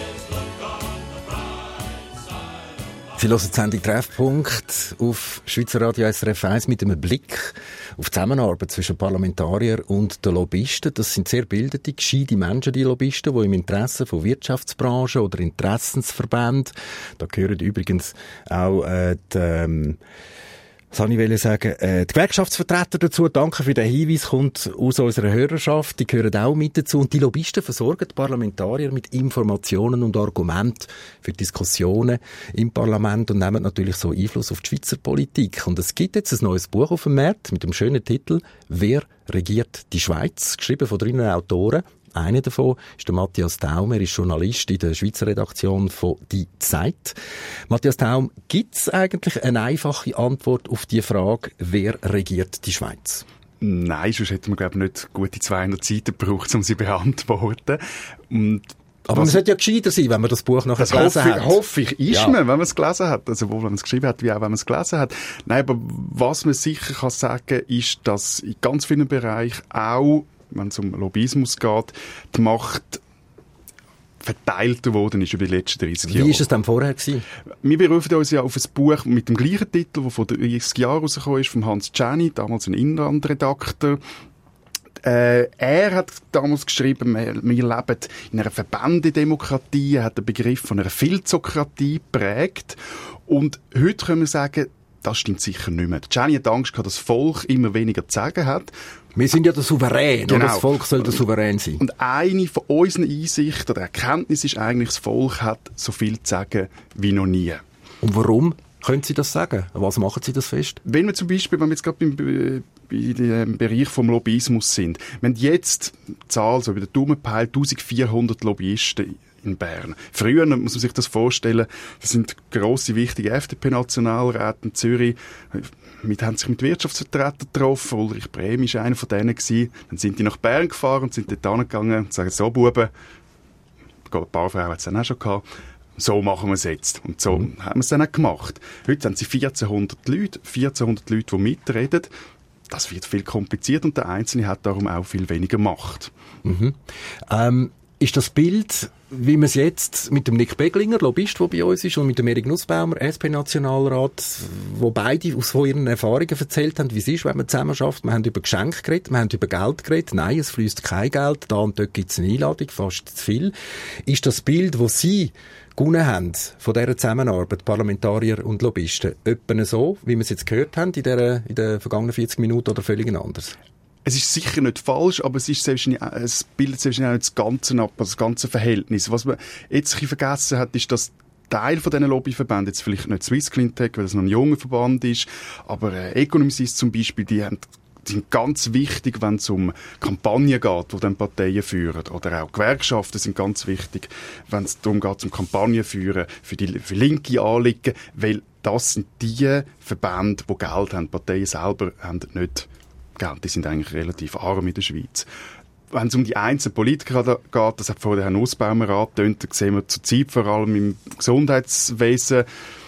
Sie hören die Sendung Treffpunkt auf Schweizer Radio SRF 1 mit einem Blick auf die Zusammenarbeit zwischen Parlamentariern und den Lobbyisten. Das sind sehr bildete, gescheite Menschen, die Lobbyisten, die im Interesse von Wirtschaftsbranchen oder Interessensverbänden, da gehören übrigens auch die Das wollte ich sagen. Die Gewerkschaftsvertreter dazu, danke für den Hinweis, kommt aus unserer Hörerschaft. Die gehören auch mit dazu. Und die Lobbyisten versorgen die Parlamentarier mit Informationen und Argumenten für Diskussionen im Parlament und nehmen natürlich so Einfluss auf die Schweizer Politik. Und es gibt jetzt ein neues Buch auf dem Markt mit dem schönen Titel «Wer regiert die Schweiz?», geschrieben von 3 Autoren. Einer davon ist der Matthias Daum. Er ist Journalist in der Schweizer Redaktion von «Die Zeit». Matthias Daum, gibt es eigentlich eine einfache Antwort auf die Frage, wer regiert die Schweiz? Nein, sonst hätten wir, glaube ich, nicht gute 200 Seiten gebraucht, um sie zu beantworten. Aber man sollte ja gescheiter sein, wenn man das Buch nachher gelesen hat. Hoffe ich, man, wenn man es gelesen hat. Also, sowohl wenn man es geschrieben hat, wie auch wenn man es gelesen hat. Nein, aber was man sicher kann sagen, ist, dass in ganz vielen Bereichen auch, wenn es um Lobbyismus geht, die Macht verteilter worden ist über die letzten 30 Jahre. Wie war es denn vorher gewesen? Wir berufen uns ja auf ein Buch mit dem gleichen Titel, das vor 30 Jahren rausgekommen ist, von Hans Czerny, damals ein Inlandredakteur. Er hat damals geschrieben, wir leben in einer Verbändedemokratie, er hat den Begriff von einer Filzokratie geprägt. Und heute können wir sagen, das stimmt sicher nicht mehr. Czerny hat Angst gehabt, dass das Volk immer weniger zu sagen hat. Wir sind ja der Souverän, genau. Oder das Volk soll der Souverän sein. Und eine von unseren Einsichten oder Erkenntnissen ist eigentlich, das Volk hat so viel zu sagen wie noch nie. Und warum können Sie das sagen? Was machen Sie das fest? Wenn wir zum Beispiel, wenn wir jetzt gerade im Bereich vom Lobbyismus sind, wir haben jetzt die Zahl, so über den Daumen gepeilt, 1400 Lobbyisten in Bern. Früher, muss man sich das vorstellen, das sind grosse, wichtige FDP-Nationalräte in Zürich. Wir haben sich mit Wirtschaftsvertretern getroffen. Ulrich Brehm war einer von denen gewesen. Dann sind die nach Bern gefahren und sind dort hingegangen und sagen, so Buben, ein paar Frauen hat es dann auch schon gehabt, so machen wir es jetzt. Und so haben wir es dann auch gemacht. Heute haben sie 1400 Leute, die mitreden. Das wird viel kompliziert und der Einzelne hat darum auch viel weniger Macht. Mhm. Ist das Bild, wie man es jetzt mit dem Nick Beglinger, Lobbyist, der bei uns ist, und mit dem Erik Nussbaumer, SP-Nationalrat, wo beide aus ihren Erfahrungen erzählt haben, wie es ist, wenn man zusammen schafft. Wir haben über Geschenke geredet, wir haben über Geld geredet. Nein, es fließt kein Geld. Da und dort gibt es eine Einladung, fast zu viel. Ist das Bild, das Sie gewonnen haben von dieser Zusammenarbeit, Parlamentarier und Lobbyisten, etwa so, wie wir es jetzt gehört haben in den vergangenen 40 Minuten oder völlig anders? Es ist sicher nicht falsch, aber es bildet sehr schnell das Ganze ab, also das ganze Verhältnis. Was man jetzt ein bisschen vergessen hat, ist, dass Teil von diesen Lobbyverbänden, jetzt vielleicht nicht Swiss Cleantech, weil das noch ein junger Verband ist, aber Economisys zum Beispiel, die sind ganz wichtig, wenn es um Kampagnen geht, die dann Parteien führen. Oder auch Gewerkschaften sind ganz wichtig, wenn es darum geht, um Kampagnen führen, für linke Anliegen, weil das sind die Verbände, die Geld haben. Die Parteien selber haben nicht Geld, die sind eigentlich relativ arm in der Schweiz. Wenn es um die einzelnen Politiker geht, das hat vorhin der Herr Nussbaumer angetönt, da sehen wir zurzeit vor allem im Gesundheitswesen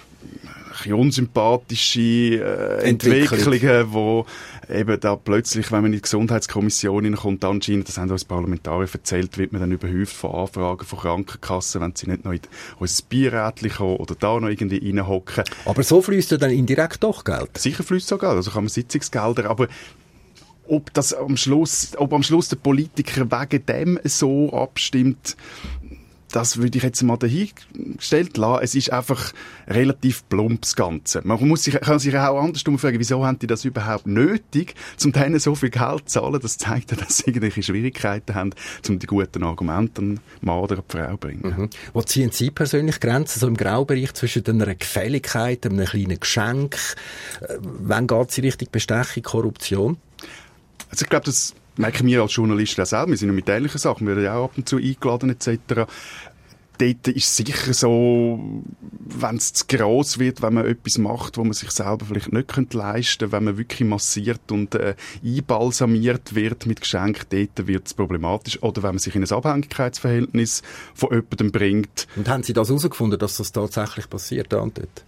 unsympathische Entwicklungen, wo eben da plötzlich, wenn man in die Gesundheitskommission hineinkommt, anscheinend, das haben uns Parlamentarier erzählt, wird man dann überhäuft von Anfragen von Krankenkassen, wenn sie nicht noch in unser Beirätchen kommen oder da noch irgendwie reinhocken. Aber so fließt ja dann indirekt doch Geld? Sicher fließt so Geld, also kann man Sitzungsgelder, aber ob am Schluss der Politiker wegen dem so abstimmt, das würde ich jetzt mal dahingestellt lassen. Es ist einfach relativ plump, das Ganze. Man kann sich auch andersrum fragen, wieso haben die das überhaupt nötig, um denen so viel Geld zu zahlen? Das zeigt ja, dass sie irgendwelche Schwierigkeiten haben, um die guten Argumente an Mann oder die Frau zu bringen. Mhm. Wo ziehen Sie persönlich Grenzen, so im Graubereich zwischen einer Gefälligkeit, einem kleinen Geschenk? Wann geht es in Richtung Bestechung, Korruption? Also ich glaube, das merken wir als Journalisten auch selber. Wir sind ja mit ähnlichen Sachen, wir werden ja auch ab und zu eingeladen etc. Dort ist es sicher so, wenn es zu gross wird, wenn man etwas macht, wo man sich selber vielleicht nicht leisten könnte, wenn man wirklich massiert und einbalsamiert wird mit Geschenken, dort wird es problematisch. Oder wenn man sich in ein Abhängigkeitsverhältnis von jemandem bringt. Und haben Sie das herausgefunden, dass das tatsächlich passiert da und dort?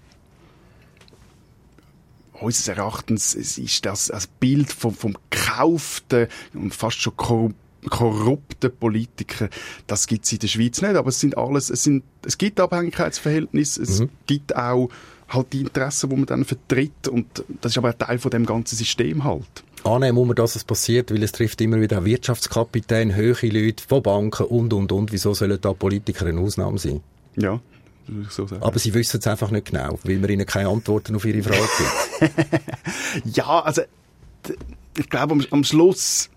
Unseres Erachtens ist das ein Bild vom gekauften und fast schon korrupten Politiker. Das gibt es in der Schweiz nicht, aber es gibt Abhängigkeitsverhältnisse, es gibt auch halt die Interessen, die man dann vertritt, und das ist aber ein Teil von dem ganzen System halt. Annehmen muss man, dass es passiert, weil es trifft immer wieder Wirtschaftskapitän, hohe Leute von Banken und. Wieso sollen da Politiker eine Ausnahme sein? Ja. würde ich so sagen. Aber Sie wissen es einfach nicht genau, weil man Ihnen keine Antworten auf Ihre Frage gibt. Ja, also, ich glaube, am Schluss,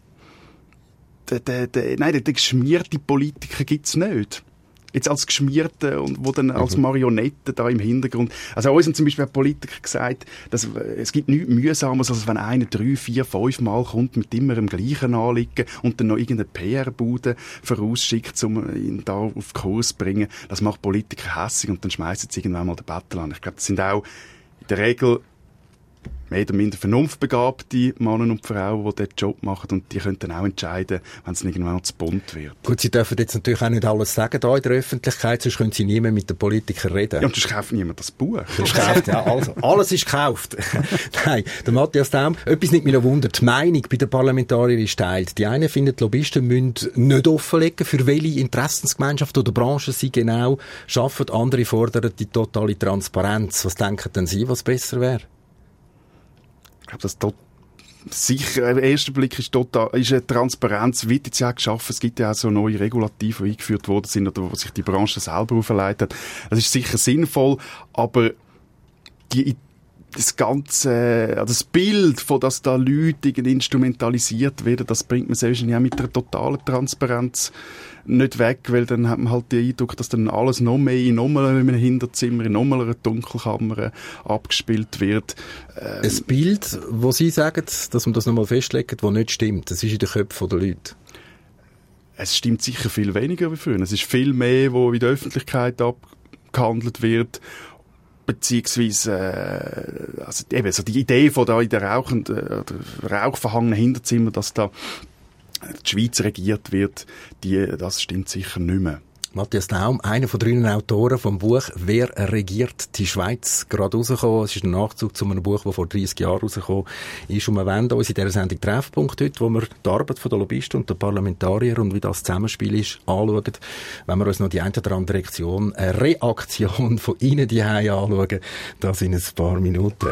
der geschmierte Politiker gibt's nicht. Jetzt als Geschmierte und wo dann als Marionette da im Hintergrund. Also uns haben zum Beispiel Politiker gesagt, dass es gibt nichts Mühsames, als wenn einer 3, 4, 5 Mal kommt mit immer dem gleichen Anliegen und dann noch irgendeine PR-Bude vorausschickt, um ihn da auf Kurs zu bringen. Das macht Politiker hässig und dann schmeißen sie irgendwann mal den Battle an. Ich glaube, das sind auch in der Regel mehr oder minder vernunftbegabte Männer und Frauen, die diesen Job machen, und die können dann auch entscheiden, wenn es irgendwann noch zu bunt wird. Gut, Sie dürfen jetzt natürlich auch nicht alles sagen da in der Öffentlichkeit, sonst können Sie nie mehr mit den Politikern reden. Ja, und sonst kauft niemand das Buch. Das kauft, ja, also, alles ist gekauft. Nein, der Matthias Daum, etwas nicht mehr wundert, die Meinung bei den Parlamentariern ist teilt. Die einen finden, die Lobbyisten müssen nicht offenlegen, für welche Interessensgemeinschaft oder Branche sie genau arbeiten. Andere fordern die totale Transparenz. Was denken denn Sie, was besser wäre? Ich glaube, das sicher, im ersten Blick ist eine Transparenz, wird jetzt ja geschaffen. Es gibt ja auch so neue Regulative, die eingeführt worden sind oder wo sich die Branche selber auferlegt hat. Das ist sicher sinnvoll, aber das ganze, das Bild von, dass da Leute instrumentalisiert werden, das bringt man selbst ja mit der totalen Transparenz nicht weg, weil dann hat man halt den Eindruck, dass dann alles noch mehr in nochmal einem Hinterzimmer, in nochmal einer Dunkelkammer abgespielt wird. Ein Bild, wo Sie sagen, dass man das nochmal festlegen, das nicht stimmt. Das ist in den Köpfen der Leute. Es stimmt sicher viel weniger wie früher. Es ist viel mehr, wo in der Öffentlichkeit abgehandelt wird, beziehungsweise also eben so die Idee von da in der rauchverhangenen Hinterzimmer, dass da die Schweiz regiert wird, das stimmt sicher nicht mehr. Matthias Daum, einer von 3 Autoren vom Buch «Wer regiert die Schweiz?» gerade rausgekommen. Es ist ein Nachzug zu einem Buch, das vor 30 Jahren rausgekommen ist. Und wir wenden uns in dieser Sendung «Treffpunkt» heute, wo wir die Arbeit der Lobbyisten und der Parlamentarier und wie das Zusammenspiel ist, anschauen. Wenn wir uns noch die eine oder andere Reaktion von Ihnen die anschauen, das in ein paar Minuten.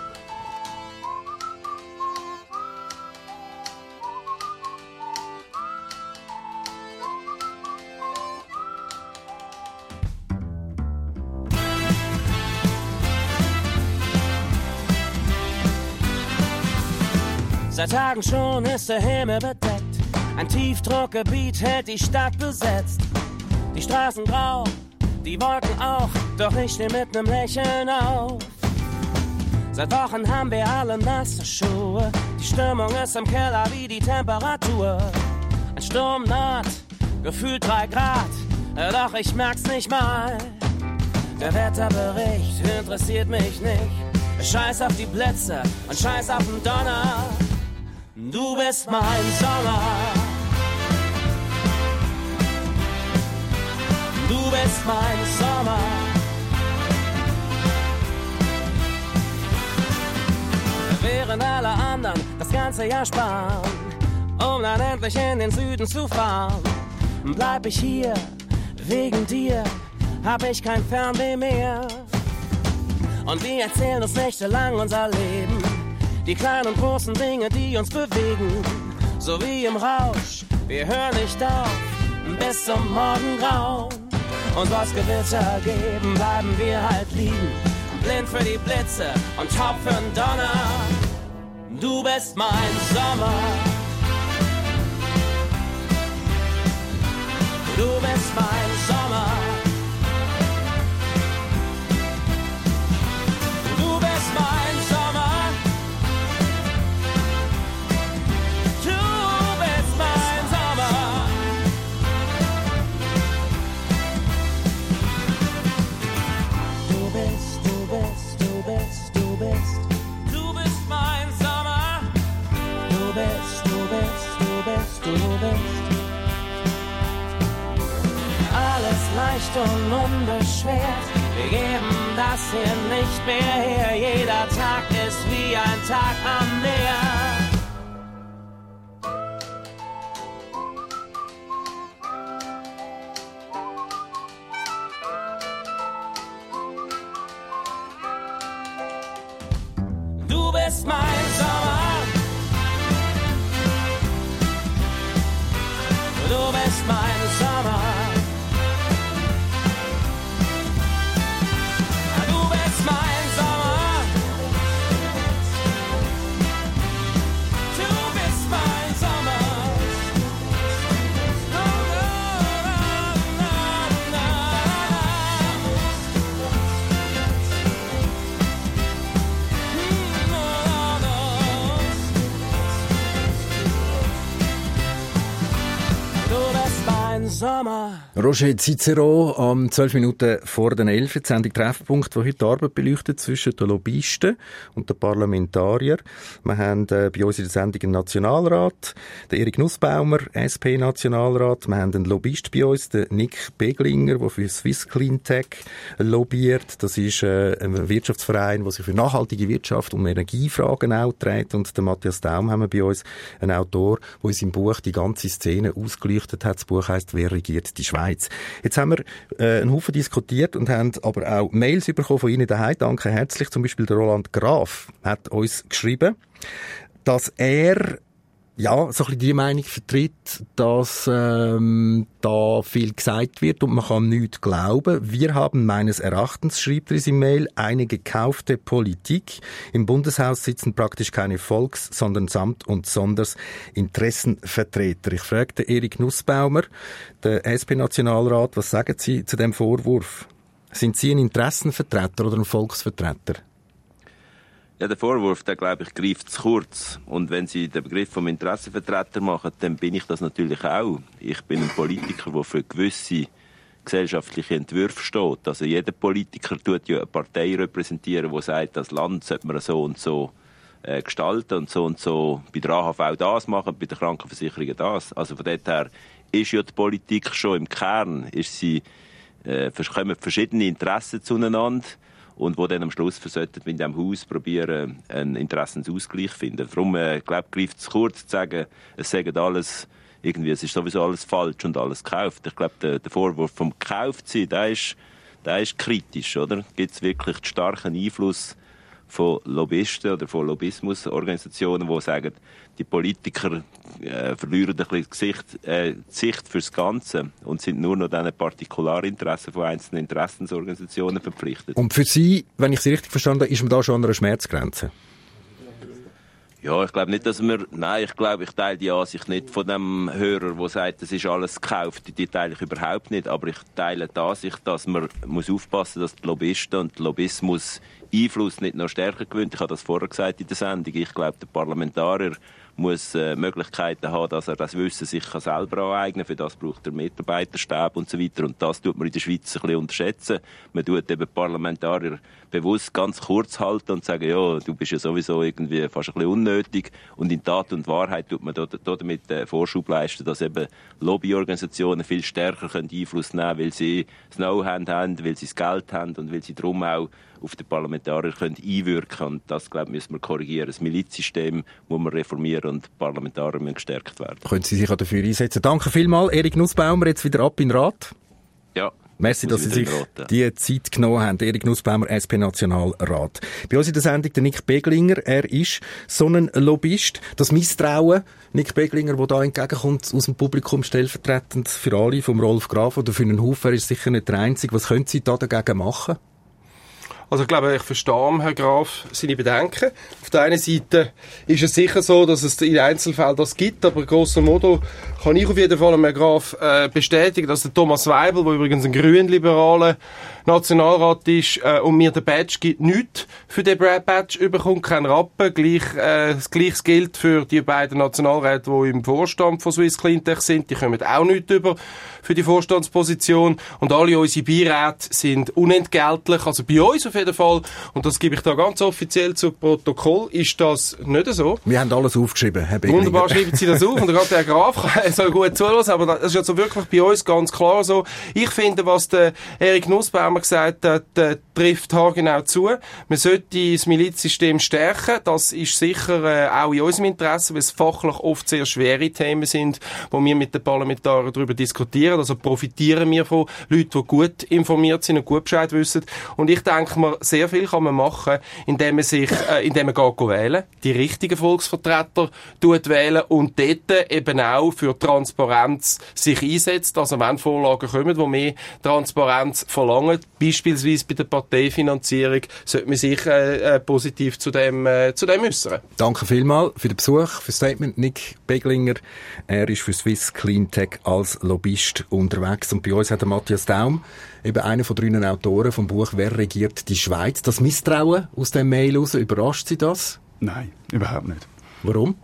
Seit Tagen schon ist der Himmel bedeckt. Ein Tiefdruckgebiet hält die Stadt besetzt. Die Straßen grau, die Wolken auch, doch ich steh mit nem Lächeln auf. Seit Wochen haben wir alle nasse Schuhe. Die Stimmung ist im Keller wie die Temperatur. Ein Sturm naht, gefühlt 3 Grad, doch ich merk's nicht mal. Der Wetterbericht interessiert mich nicht. Scheiß auf die Blitze und scheiß auf den Donner. Du bist mein Sommer. Du bist mein Sommer. Während alle anderen das ganze Jahr sparen, um dann endlich in den Süden zu fahren, bleib ich hier, wegen dir hab ich kein Fernweh mehr. Und wir erzählen uns nächtelang unser Leben, die kleinen und großen Dinge, die uns bewegen, so wie im Rausch, wir hören nicht auf, bis zum Morgengrauen. Und was Gewitter geben, bleiben wir halt liegen, blind für die Blitze und taub für den Donner. Du bist mein Sommer. Du bist mein Sommer. Du bist mein Sommer. Du bist mein Sommer. Du bist, du bist, du bist, du bist. Du bist mein Sommer. Du bist, du bist, du bist, du bist. Alles leicht und unbeschwert. Wir geben das hier nicht mehr her. Jeder Tag ist wie ein Tag am Meer. Du bist mein Sommer. Du bist mein Sommer. Sommer. Roger Cicero am 12 Minuten vor den 11. Die Sendung Treffpunkt, die heute die Arbeit beleuchtet zwischen den Lobbyisten und den Parlamentariern. Wir haben bei uns in der Sendung einen Nationalrat, den Erik Nussbaumer, SP-Nationalrat. Wir haben einen Lobbyist bei uns, den Nick Beglinger, der für Swiss Cleantech lobbyiert. Das ist ein Wirtschaftsverein, der sich für nachhaltige Wirtschaft und Energiefragen auch dreht. Und den Matthias Daum haben wir bei uns, einen Autor, der in seinem Buch die ganze Szene ausgeleuchtet hat. Das Buch heisst «Wer regiert die Schweiz?». Jetzt haben wir einen Haufen diskutiert und haben aber auch Mails bekommen von Ihnen daheim. Danke herzlich. Zum Beispiel der Roland Graf hat uns geschrieben, dass er so ein bisschen die Meinung vertritt, dass da viel gesagt wird und man kann nichts glauben. Wir haben meines Erachtens, schreibt er in seinem Mail, eine gekaufte Politik. Im Bundeshaus sitzen praktisch keine sondern samt und sonders Interessenvertreter. Ich fragte Erik Nussbaumer, der SP-Nationalrat, was sagen Sie zu dem Vorwurf? Sind Sie ein Interessenvertreter oder ein Volksvertreter? Ja, der Vorwurf, der glaube ich, greift zu kurz. Und wenn Sie den Begriff vom Interessenvertreter machen, dann bin ich das natürlich auch. Ich bin ein Politiker, der für gewisse gesellschaftliche Entwürfe steht. Also jeder Politiker tut ja eine Partei repräsentieren, die sagt, das Land sollte man so und so gestalten und so bei der AHV das machen, bei der Krankenversicherung das. Also von dort her ist ja die Politik schon im Kern, kommen verschiedene Interessen zueinander. Und wo dann am Schluss sollten wir in diesem Haus probieren, einen Interessensausgleich zu finden. Darum, glaube ich, greift es kurz zu sagen, es sagen alles, irgendwie, es ist sowieso alles falsch und alles gekauft. Ich glaube, der Vorwurf vom Gekauftsein, der ist kritisch, oder? Gibt es wirklich den starken Einfluss von Lobbyisten oder von Lobbyismusorganisationen, die sagen, die Politiker verlieren ein bisschen die Sicht fürs Ganze und sind nur noch diesen Partikularinteressen von einzelnen Interessensorganisationen verpflichtet. Und für Sie, wenn ich Sie richtig verstanden habe, ist man da schon an einer Schmerzgrenze? Ja, ich glaube nicht, ich teile die Ansicht nicht von dem Hörer, der sagt, das ist alles gekauft. Die teile ich überhaupt nicht. Aber ich teile die Ansicht, dass man muss aufpassen muss, dass die Lobbyisten und der Lobbyismus Einfluss nicht noch stärker gewinnt. Ich habe das vorher gesagt in der Sendung. Ich glaube, der Parlamentarier muss Möglichkeiten haben, dass er das Wissen sich selber aneignen kann. Für das braucht er Mitarbeiterstab und so weiter. Und das tut man in der Schweiz ein bisschen unterschätzen. Man tut eben Parlamentarier bewusst ganz kurz halten und sagen, ja, du bist ja sowieso irgendwie fast ein bisschen unnötig. Und in Tat und Wahrheit tut man damit Vorschub leisten, dass eben Lobbyorganisationen viel stärker Einfluss nehmen können, weil sie das Know-how haben, weil sie das Geld haben und weil sie darum auch auf die Parlamentarier einwirken können. Und das, glaube ich, müssen wir korrigieren. Das Milizsystem muss man reformieren und die Parlamentarier müssen gestärkt werden. Können Sie sich auch dafür einsetzen? Danke vielmals, Erik Nussbaumer, jetzt wieder ab in den Rat. Ja. Merci, dass Sie sich die Zeit genommen haben. Erik Nussbaumer, SP-Nationalrat. Bei uns in der Sendung der Nick Beglinger. Er ist so ein Lobbyist. Das Misstrauen, Nick Beglinger, der da entgegenkommt aus dem Publikum, stellvertretend für alle, vom Rolf Graf oder für einen Haufen, er ist sicher nicht der Einzige. Was können Sie da dagegen machen? Also ich glaube, ich verstehe Herr Graf seine Bedenken. Auf der einen Seite ist es sicher so, dass es in Einzelfällen das gibt, aber grosso modo kann ich auf jeden Fall Herrn Graf bestätigen, dass der Thomas Weibel, der übrigens ein grünliberaler Nationalrat ist und mir den Badge gibt, nichts für den Badge überkommt, kein Rappen. Gleiches gilt für die beiden Nationalräte, die im Vorstand von Swiss Cleantech sind. Die kommen auch nichts über für die Vorstandsposition. Und alle unsere Beiräte sind unentgeltlich. Also bei uns auf jeden Fall, und das gebe ich da ganz offiziell zu Protokoll, ist das nicht so. Wir haben alles aufgeschrieben, Herr Beglinger. Wunderbar, schreiben Sie das auf. Und gerade der Graf soll gut zuhören, aber das ist also wirklich bei uns ganz klar so. Ich finde, was der Erik Nussbaumer gesagt hat, trifft haargenau zu. Man sollte das Milizsystem stärken. Das ist sicher auch in unserem Interesse, weil es fachlich oft sehr schwere Themen sind, wo wir mit den Parlamentariern darüber diskutieren. Also profitieren wir von Leuten, die gut informiert sind und gut Bescheid wissen. Und ich denke mir, sehr viel kann man machen, indem man geht wählen, die richtigen Volksvertreter wählen und dort eben auch für Transparenz sich einsetzt. Also wenn Vorlagen kommen, die mehr Transparenz verlangen, beispielsweise bei der Parteifinanzierung, sollte man sich positiv zu dem äußern. Danke vielmals für den Besuch, für das Statement. Nick Beglinger, er ist für Swiss Cleantech als Lobbyist unterwegs. Und bei uns hat der Matthias Daum, eben einer von 3 Autoren vom Buch «Wer regiert die Schweiz?». Das Misstrauen aus dem Mail raus, überrascht Sie das? Nein, überhaupt nicht. Warum?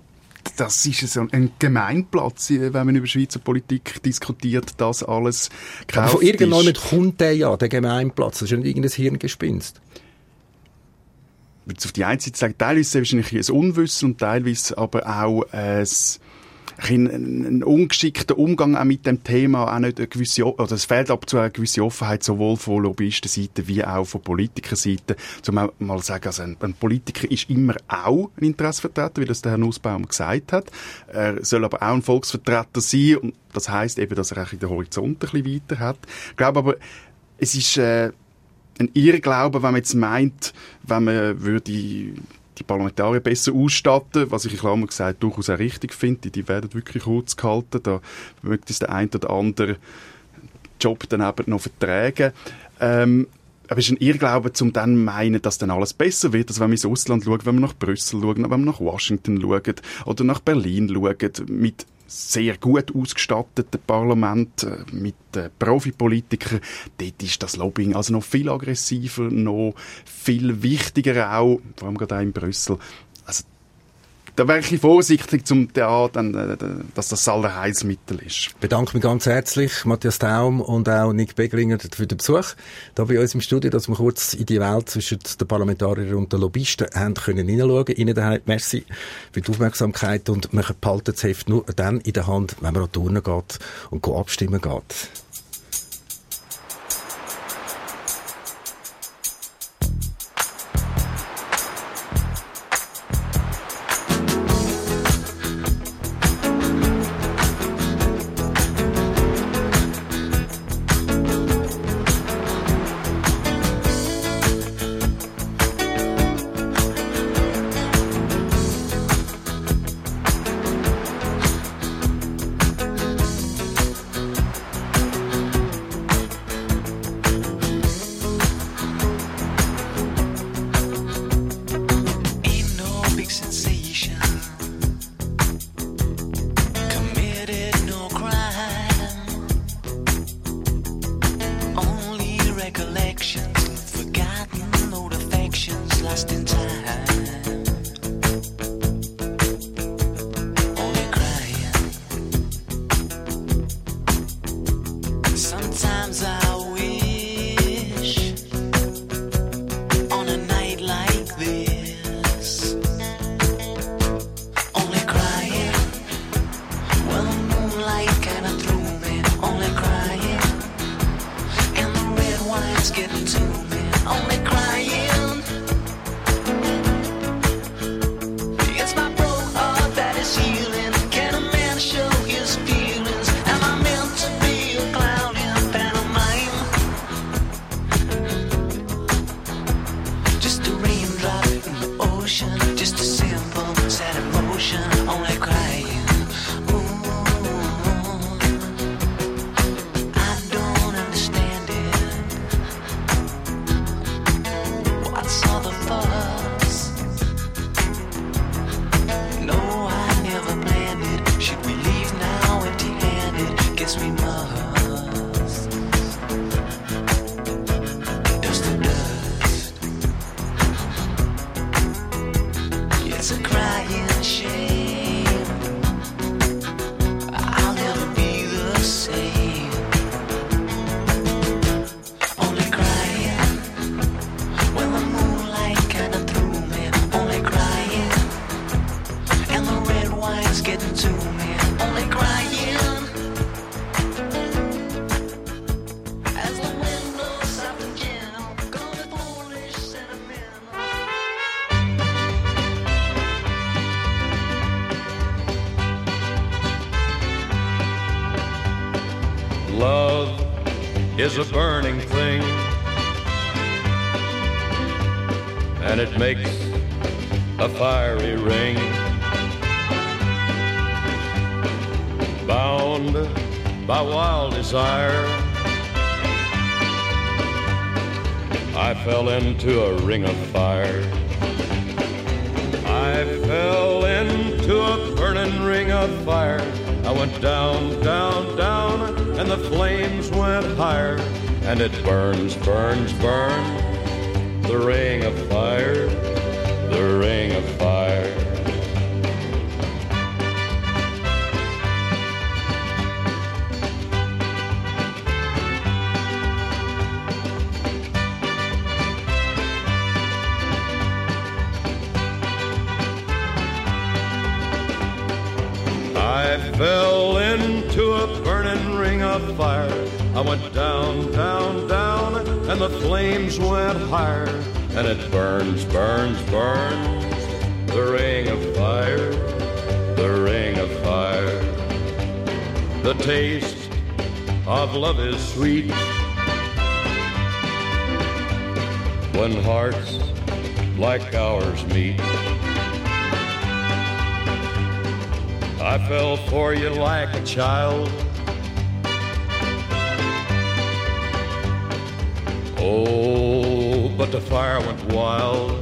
das ist so ein Gemeinplatz, wenn man über Schweizer Politik diskutiert, das alles gekauft aber von ist. irgendjemand kommt der ja, der Gemeinplatz. Das ist ja nicht irgendein Hirngespinst. Ich würde auf die einen Seite sagen, teilweise wahrscheinlich ein Unwissen und teilweise aber auch ein ungeschickter Umgang auch mit dem Thema, auch nicht eine gewisse, oder es fehlt ab zu einer gewissen Offenheit sowohl von Lobbyistenseite wie auch von Politikerseite. Zum mal sagen, also ein Politiker ist immer auch ein Interessenvertreter, wie das der Herr Nussbaum gesagt hat. Er soll aber auch ein Volksvertreter sein und das heisst eben, dass er auch den Horizont ein bisschen weiter hat. Ich glaube aber, es ist ein Irrglaube, wenn man jetzt meint, wenn man würde die Parlamentarier besser ausstatten, was ich in Klammern gesagt durchaus auch richtig finde, die werden wirklich kurz gehalten, da möchte es der ein oder andere Job dann eben noch vertragen. Aber es ist ein Irrglaube, um dann zu meinen, dass dann alles besser wird, als wenn wir ins Ausland schauen, wenn wir nach Brüssel schauen, wenn wir nach Washington schauen oder nach Berlin schauen, mit sehr gut ausgestatteten Parlament, mit Profipolitikern. Dort ist das Lobbying also noch viel aggressiver, noch viel wichtiger auch, vor allem gerade auch in Brüssel. Also, da wäre ich vorsichtig, dass das Allerheilsmittel ist. Ich bedanke mich ganz herzlich, Matthias Daum und auch Nick Beglinger für den Besuch hier bei uns im Studio, dass wir kurz in die Welt zwischen den Parlamentariern und den Lobbyisten haben können hineinschauen. Ihnen daheim merci für die Aufmerksamkeit und man behalten das Heft nur dann in der Hand, wenn man an die Urne geht und abstimmen geht. Love is a burning thing, and it makes a fiery ring. Bound by wild desire, I fell into a ring of fire. I fell into a burning ring of fire. I went down, down, down, and the flames went higher. And it burns, burns, burns, the ring of fire, the ring of fire. burning ring of fire. I went down, down, down, and the flames went higher. And it burns, burns, burns, the ring of fire, the ring of fire. The taste of love is sweet when hearts like ours meet. I fell for you like a child. Oh, but the fire went wild.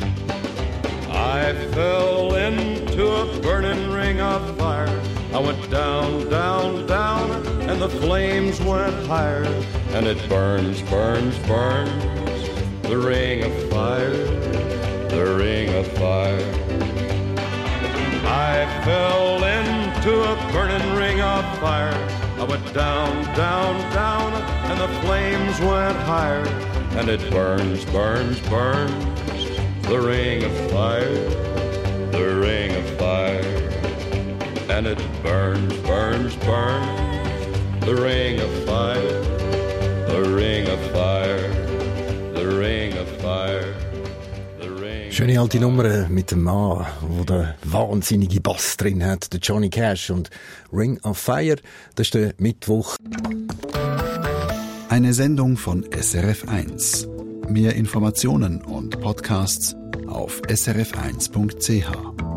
I fell into a burning ring of fire. I went down, down, down, and the flames went higher. And it burns, burns, burns, the ring of fire, the ring of fire. I fell into a burning ring of fire. I went down, down, down, and the flames went higher. And it burns, burns, burns, the ring of fire, the ring of fire. And it burns, burns, burns, the ring of fire, the ring of fire, the ring of fire. Schöne alte Nummer mit dem Mann, der den wahnsinnigen Bass drin hat, der Johnny Cash und Ring of Fire. Das ist der Mittwoch. Eine Sendung von SRF1. Mehr Informationen und Podcasts auf srf1.ch.